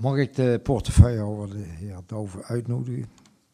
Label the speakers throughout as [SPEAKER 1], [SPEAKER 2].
[SPEAKER 1] Mag ik de portefeuillehouder, de heer Douwe, uitnodigen?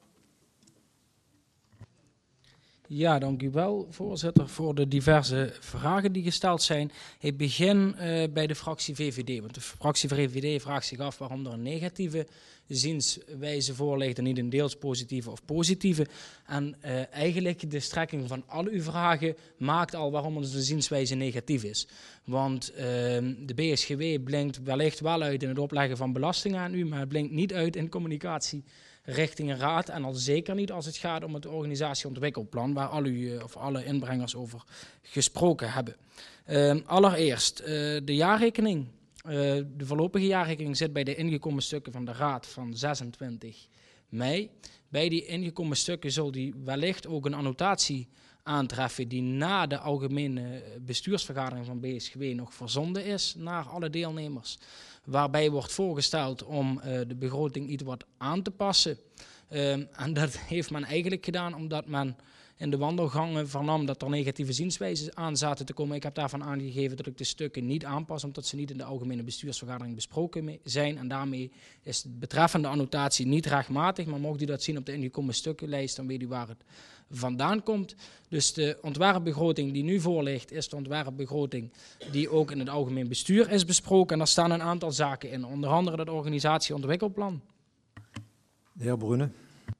[SPEAKER 2] Ja, dank u wel, voorzitter, voor de diverse vragen die gesteld zijn. Ik begin bij de fractie VVD, want de fractie VVD vraagt zich af waarom er een negatieve zienswijze voor ligt en niet een deels positieve of positieve. En eigenlijk de strekking van al uw vragen maakt al waarom onze zienswijze negatief is. Want de BSGW blinkt wellicht wel uit in het opleggen van belastingen aan u, maar het blinkt niet uit in communicatie richting een raad en al zeker niet als het gaat om het organisatieontwikkelplan waar alle inbrengers over gesproken hebben. Allereerst de jaarrekening. De voorlopige jaarrekening zit bij de ingekomen stukken van de raad van 26 mei. Bij die ingekomen stukken zal die wellicht ook een annotatie aantreffen die na de algemene bestuursvergadering van BSGW nog verzonden is naar alle deelnemers. Waarbij wordt voorgesteld om de begroting iets wat aan te passen. En dat heeft men eigenlijk gedaan omdat men in de wandelgangen vernam dat er negatieve zienswijzen aan zaten te komen. Ik heb daarvan aangegeven dat ik de stukken niet aanpas, omdat ze niet in de algemene bestuursvergadering besproken zijn. En daarmee is de betreffende annotatie niet rechtmatig, maar mocht u dat zien op de ingekomen stukkenlijst, dan weet u waar het vandaan komt. Dus de ontwerpbegroting die nu voor ligt, is de ontwerpbegroting die ook in het algemeen bestuur is besproken. En daar staan een aantal zaken in, onder andere het organisatieontwikkelplan.
[SPEAKER 1] De heer Brune.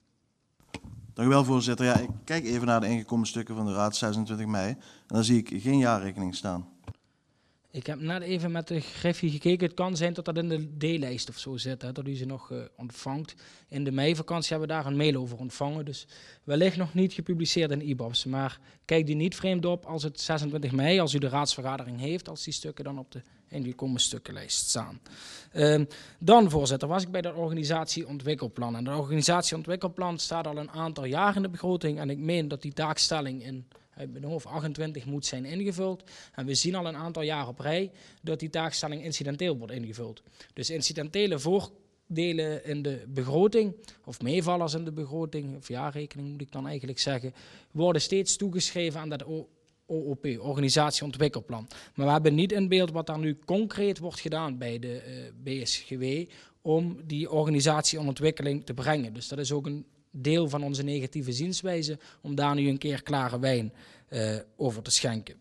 [SPEAKER 3] Dank u wel, voorzitter. Ja, ik kijk even naar de ingekomen stukken van de raad 26 mei en dan zie ik geen jaarrekening staan.
[SPEAKER 2] Ik heb net even met de griffie gekeken. Het kan zijn dat dat in de D-lijst of zo zit, hè, dat u ze nog ontvangt. In de meivakantie hebben we daar een mail over ontvangen. Dus wellicht nog niet gepubliceerd in IBABS. Maar kijk die niet vreemd op als het 26 mei, als u de raadsvergadering heeft, als die stukken dan op de ingekomen stukkenlijst staan. Dan, voorzitter, was ik bij dat organisatieontwikkelplan. En dat organisatieontwikkelplan staat al een aantal jaar in de begroting. En ik meen dat die taakstelling in uit mijn hoofd 28 moet zijn ingevuld. En we zien al een aantal jaar op rij dat die taakstelling incidenteel wordt ingevuld. Dus incidentele voordelen in de begroting, of meevallers in de begroting, of jaarrekening moet ik dan eigenlijk zeggen, worden steeds toegeschreven aan dat OOP, organisatieontwikkelplan. Maar we hebben niet in beeld wat daar nu concreet wordt gedaan bij de BSGW om die organisatieontwikkeling te brengen. Dus dat is ook een deel van onze negatieve zienswijze, om daar nu een keer klare wijn over te schenken.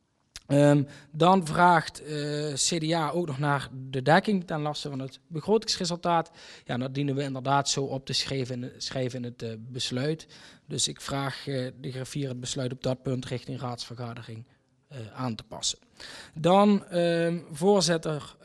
[SPEAKER 2] Dan vraagt CDA ook nog naar de dekking ten laste van het begrotingsresultaat. Ja, dat dienen we inderdaad zo op te schrijven in het besluit. Dus ik vraag de griffier het besluit op dat punt richting raadsvergadering aan te passen. Dan, voorzitter,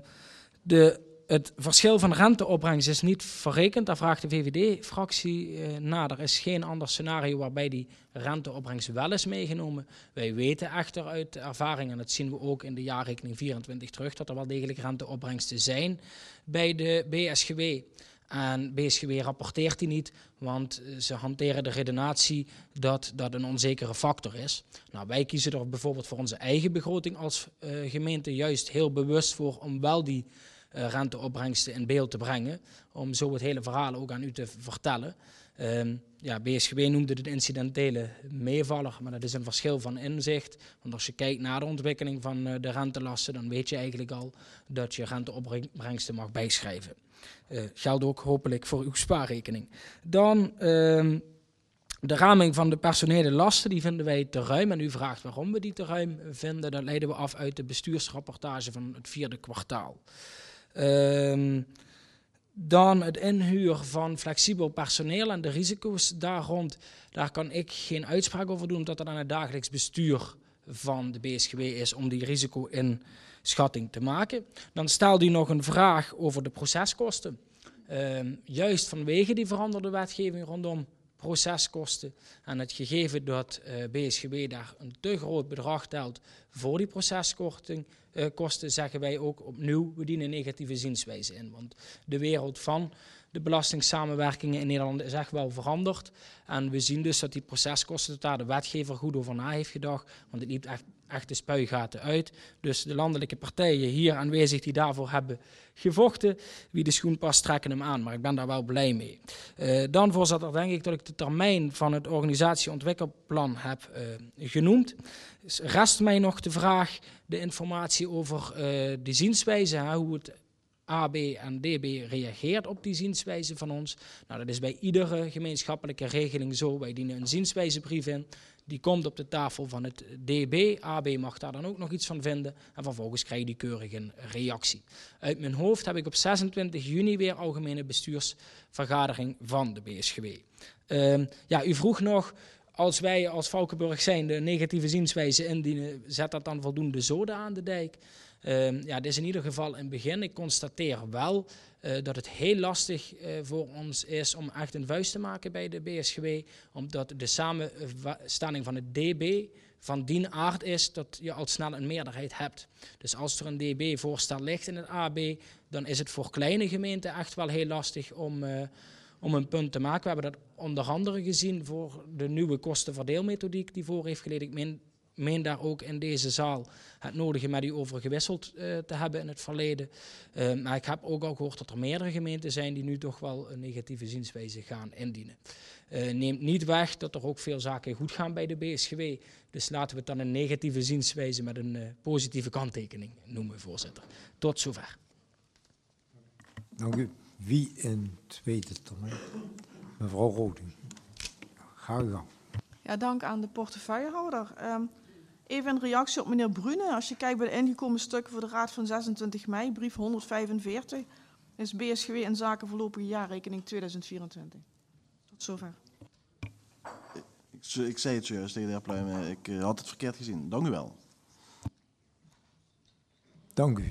[SPEAKER 2] het verschil van renteopbrengst is niet verrekend. Daar vraagt de VVD-fractie naar. Er is geen ander scenario waarbij die renteopbrengst wel is meegenomen. Wij weten echter uit ervaring, en dat zien we ook in de jaarrekening 24 terug, dat er wel degelijk renteopbrengsten zijn bij de BSGW. En BSGW rapporteert die niet, want ze hanteren de redenatie dat dat een onzekere factor is. Nou, wij kiezen er bijvoorbeeld voor onze eigen begroting als gemeente juist heel bewust voor om wel die renteopbrengsten in beeld te brengen, om zo het hele verhaal ook aan u te vertellen. BSGW noemde het incidentele meevaller, maar dat is een verschil van inzicht. Want als je kijkt naar de ontwikkeling van de rentelasten, dan weet je eigenlijk al dat je renteopbrengsten mag bijschrijven. Geldt ook hopelijk voor uw spaarrekening. Dan de raming van de personele lasten, die vinden wij te ruim. En u vraagt waarom we die te ruim vinden. Dat leiden we af uit de bestuursrapportage van het 4e kwartaal. Dan het inhuur van flexibel personeel en de risico's daar rond. Daar kan ik geen uitspraak over doen, omdat dat aan het dagelijks bestuur van de BSGW is om die risico-inschatting te maken. Dan stelt u nog een vraag over de proceskosten. Juist vanwege die veranderde wetgeving rondom proceskosten en het gegeven dat BSGW daar een te groot bedrag telt voor die kosten, zeggen wij ook opnieuw, we dienen negatieve zienswijze in. Want de wereld van de belastingssamenwerkingen in Nederland is echt wel veranderd. En we zien dus dat die proceskosten, dat daar de wetgever goed over na heeft gedacht, want het liep echt de spuigaten uit. Dus de landelijke partijen hier aanwezig die daarvoor hebben gevochten, wie de schoen past trekken hem aan, maar ik ben daar wel blij mee. Dan, voorzitter, denk ik dat ik de termijn van het organisatieontwikkelplan heb genoemd. Dus rest mij nog de vraag, de informatie over de zienswijze, hoe het AB en DB reageert op die zienswijze van ons. Nou, dat is bij iedere gemeenschappelijke regeling zo. Wij dienen een zienswijzebrief in. Die komt op de tafel van het DB. AB mag daar dan ook nog iets van vinden. En vervolgens krijg je die keurig een reactie. Uit mijn hoofd heb ik op 26 juni weer algemene bestuursvergadering van de BSGW. U vroeg nog, als wij als Valkenburg zijn de negatieve zienswijze indienen, zet dat dan voldoende zoden aan de dijk? Dit is in ieder geval een begin. Ik constateer wel dat het heel lastig voor ons is om echt een vuist te maken bij de BSGW, omdat de samenstelling van het DB van die aard is dat je al snel een meerderheid hebt. Dus als er een DB-voorstel ligt in het AB, dan is het voor kleine gemeenten echt wel heel lastig om een punt te maken. We hebben dat onder andere gezien voor de nieuwe kostenverdeelmethodiek die voor heeft geleden. Ik meen daar ook in deze zaal het nodige met u over gewisseld te hebben in het verleden. Maar ik heb ook al gehoord dat er meerdere gemeenten zijn die nu toch wel een negatieve zienswijze gaan indienen. Neemt niet weg dat er ook veel zaken goed gaan bij de BSGW. Dus laten we het dan een negatieve zienswijze met een positieve kanttekening noemen, voorzitter. Tot zover.
[SPEAKER 1] Dank u. Wie in tweede termijn? Mevrouw Roding. Ga uw gang.
[SPEAKER 4] Ja, dank aan de portefeuillehouder. Even een reactie op meneer Brune. Als je kijkt bij de ingekomen stukken voor de Raad van 26 mei, brief 145, is BSGW in zaken voorlopige jaarrekening 2024. Tot zover.
[SPEAKER 3] Ik zei het zojuist tegen de heer Pluijmen. Ik had het verkeerd gezien. Dank u wel.
[SPEAKER 1] Dank u.